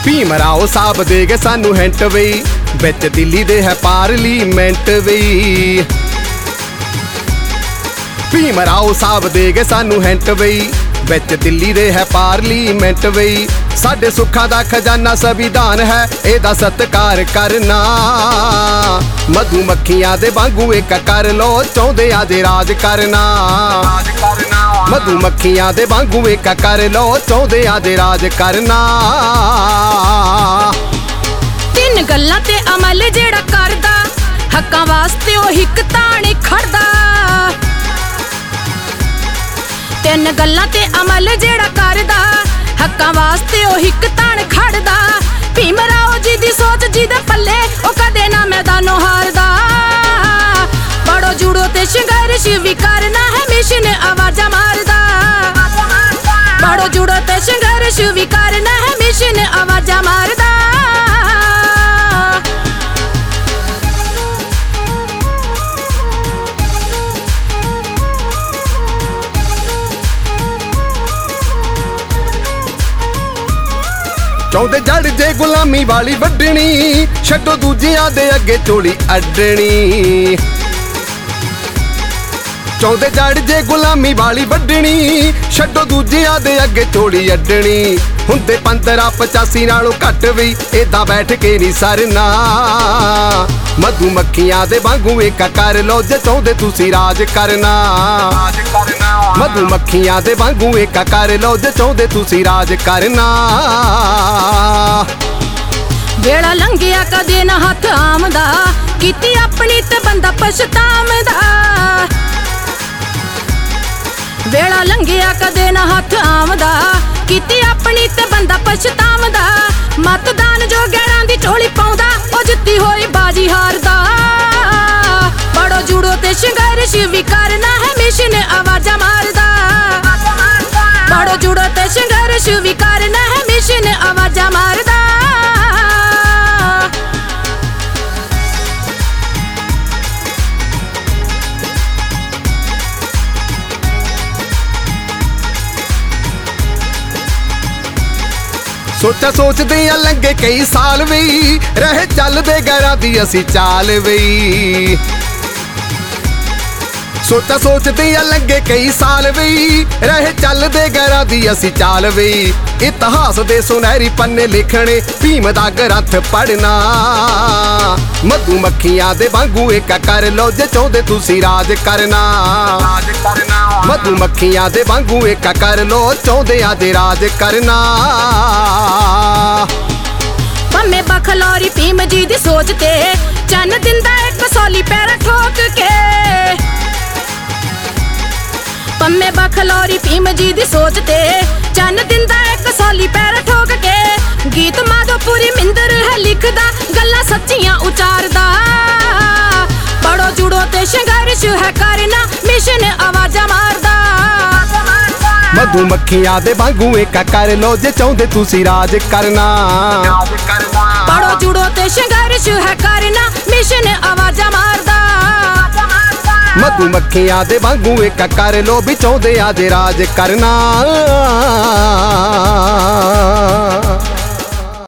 ਭੀਮ ਰਾਓ ਸਾਹਿਬ ਦੇ ਗਏ ਸਾਨੂੰ ਹਿੰਟ ਬਈ, ਵਿੱਚ ਦਿੱਲੀ ਦੇ ਹੈ ਪਾਰਲੀਮੈਂਟ ਬਈ। ਭੀਮ ਰਾਓ ਸਾਹਿਬ ਦੇ ਗਏ ਸਾਨੂੰ ਹਿੰਟ ਬਈ, ਵਿੱਚ ਦਿੱਲੀ ਦੇ ਹੈ ਪਾਰਲੀਮੈਂਟ ਬਈ। ਸਾਡੇ ਸੁੱਖਾਂ ਦਾ ਖਜ਼ਾਨਾ ਸੰਵਿਧਾਨ ਹੈ, ਇਹਦਾ ਸਤਿਕਾਰ ਕਰਨਾ। ਮਧੂ ਮੱਖੀਆਂ ਦੇ ਵਾਂਗੂ ਇੱਕ ਕਰ ਲੋ, ਚਾਹੁੰਦੇ ਆ ਜੇ ਰਾਜ ਕਰਨਾ। ਮਧੂ ਮੱਖੀਆਂ ਦੇ ਵਾਂਗੂ ਇੱਕ ਕਰ ਲੋ, ਚਾਹੁੰਦੇ ਆ ਜੇ ਰਾਜ ਕਰਨਾ। ਤਿੰਨ ਗੱਲਾਂ ਤੇ ਅਮਲ ਜਿਹੜਾ ਕਰਦਾ, ਹੱਕਾਂ ਵਾਸਤੇ ਉਹ ਹਿੱਕ ਤਾਣੇ ਖੜਦਾ। ਤਿੰਨ ਗੱਲਾਂ ਤੇ ਅਮਲ ਜਿਹੜਾ ਕਰਦਾ, ਹੱਕਾਂ ਵਾਸਤੇ ਉਹ ਹਿੱਕ ਤਾਣ ਖੜਦਾ। ਭੀਮ ਰਾਓ ਜੀ ਦੀ ਸੋਚ ਜਿਹਦੇ ਪੱਲੇ, ਉਹ ਕਦੇ ਨਾ ਮੈਦਾਨੋਂ ਹਾਰਦਾ। ਪੜੋ ਜੁੜੋ ਤੇ ਸੰਘਰਸ਼ ਵੀ ਕਰਨਾ ਹੈ, ਮਿਸ਼ਨ ਆਵਾਜ਼ਾਂ ਮਾਰਦਾ। ਪੜੋ ਜੁੜੋ ਤੇ ਸੰਘਰਸ਼ ਵੀ ਕਰਨਾ ਹੈ, ਮਿਸ਼ਨ ਆਵਾਜ਼ਾਂ ਮਾਰਦਾ। ਚਾਹੁੰਦੇ ਜੜ ਜੇ ਗੁਲਾਮੀ ਵਾਲੀ ਵੱਢਣੀ, ਛੱਡੋ ਦੂਜਿਆਂ ਦੇ ਅੱਗੇ ਝੋਲੀ ਅੱਡਣੀ। ਚਾਹੁੰਦੇ ਜੜ ਜੇ ਗੁਲਾਮੀ ਵਾਲੀ ਵੱਢਣੀ, ਛੱਡੋ ਦੂਜਿਆਂ ਦੇ ਅੱਗੇ ਝੋਲੀ ਅੱਡਣੀ। ਹੁੰਦੇ 1585 ਨਾਲੋਂ ਘੱਟ ਵੀ, ਏਦਾਂ ਬੈਠ ਕੇ ਨਹੀਂ ਸਰਨਾ। ਮਧੂ ਮੱਖੀਆਂ ਦੇ ਵਾਂਗੂ ਇੱਕ ਕਰ ਲੋ, ਜੇ ਚਾਹੁੰਦੇ ਤੁਸੀਂ ਰਾਜ ਕਰਨਾ। ਮਧੂ ਮੱਖੀਆਂ ਦੇ ਵਾਂਗੂ ਇੱਕ ਕਰ ਲੋ, ਜੇ ਚਾਹੁੰਦੇ ਤੁਸੀਂ ਰਾਜ ਕਰਨਾ। ਵੇਲਾ ਲੰਘਿਆ ਕਦੇ ਨਾ ਹੱਥ ਆਮਦਾ, ਕੀਤੀ ਆਪਣੀ ਤੇ ਬੰਦਾ ਪਛਤਾਵਦਾ। ਵੇਲਾ ਲੰਘਿਆ ਕਦੇ ਨਾ ਹੱਥ ਆਮਦਾ, ਕੀਤੀ ਆਪਣੀ ਤੇ ਬੰਦਾ ਪਛਤਾਵਦਾ। ਮਤਦਾਨ ਜੋ ਗੈਰਾਂ ਦੀ ਝੋਲੀ ਪਾਉਂਦਾ, ਉਹ ਜਿੱਤੀ ਹੋਈ ਬਾਜੀ ਹਾਰਦਾ। ਪੜੋ ਜੁੜੋ ਤੇ ਸੰਘਰਸ਼ ਵੀ ਕਰਨਾ ਹੈ, ਮਿਸ਼ਨ ਆਵਾਜ਼ਾਂ ਮਾਰਦਾ। ਪੜੋ ਜੁੜੋ ਤੇ ਸੰਘਰਸ਼ ਵੀ ਕਰਨਾ ਹੈ, ਮਿਸ਼ਨ ਆਵਾਜ਼ਾਂ ਮਾਰਦਾ। ਸੋਚਾਂ ਸੋਚਦੇ ਆ ਲੰਘੇ ਕਈ ਸਾਲ ਵੀ, ਰਹੇ ਚੱਲਦੇ ਗੈਰਾਂ ਦੀ ਅਸੀਂ ਚਾਲ ਵੀ। ਸੋਚਾਂ ਸੋਚਦੇ ਆ ਲੰਘੇ ਕਈ ਸਾਲ ਵੀ, ਰਹੇ ਚੱਲਦੇ ਗੈਰਾਂ ਦੀ ਅਸੀਂ ਚਾਲ ਵੀ। ਇਤਿਹਾਸ ਦੇ ਸੁਨਹਿਰੀ ਪੰਨੇ ਲਿਖਣੇ, ਭੀਮ ਦਾ ਗ੍ਰੰਥ ਪੜ੍ਹਨਾ। ਮਧੂ ਮੱਖੀਆਂ ਦੇ ਵਾਂਗੂ ਇੱਕ ਕਰ ਲੋ, ਜੇ ਚਾਹੁੰਦੇ ਤੁਸੀਂ ਰਾਜ ਕਰਨਾ। ਮਧੂ ਮੱਖੀਆਂ ਦੇ ਵਾਂਗੂ ਇੱਕ ਕਰ ਲੋ, ਚਾਹੁੰਦੇ ਆ ਜੇ ਰਾਜ ਕਰਨਾ। ਪੰਮੇ ਬਖਲੌਰੀ ਭੀਮ ਜੀ ਦੀ ਸੋਚ ਤੇ, ਚੰਨ ਦਿੰਦਾ ਇੱਕ ਸੌਲੀ ਪੈਰ ਠੋਕ ਕੇ। ਪੰਮੇ ਬਖਲੌਰੀ ਭੀਮ ਜੀ ਦੀ ਸੋਚ ਤੇ, ਚੰਨ ਦਿੰਦਾ ਇੱਕ ਸੌਲੀ ਪੈਰ ਠੋਕ ਕੇ। ਗੀਤ ਮਾਧੋਪੁਰੀ ਮਿੰਦਰ ਹੈ ਲਿਖਦਾ, ਗੱਲਾਂ ਸੱਚੀਆਂ ਉਚਾਰਦਾ। ਪੜੋ ਜੁੜੋ ਤੇ ਸੰਘਰਸ਼ ਹੈ ਕਰਨਾ, ਮਿਸ਼ਨ ਆਵਾਜ਼ਾਂ ਮਾਰਦਾ। ਮਧੂ ਮੱਖੀਆਂ ਦੇ ਵਾਂਗੂ ਇੱਕ ਕਰ ਲੋ, ਜੇ ਚਾਹੁੰਦੇ ਤੁਸੀਂ ਰਾਜ ਕਰਨਾ। ਪੜੋ ਜੁੜੋ ਤੇ ਸੰਘਰਸ਼ ਹੈ ਕਰਨਾ, ਮਿਸ਼ਨ ਆਵਾਜ਼ਾਂ ਮਾਰਦਾ। ਮਧੂ ਮੱਖੀਆਂ ਦੇ ਵਾਂਗੂ ਇੱਕ ਕਰ ਲੋ, ਵੀ ਚਾਹੁੰਦੇ ਆ ਜੇ ਰਾਜ ਕਰਨਾ।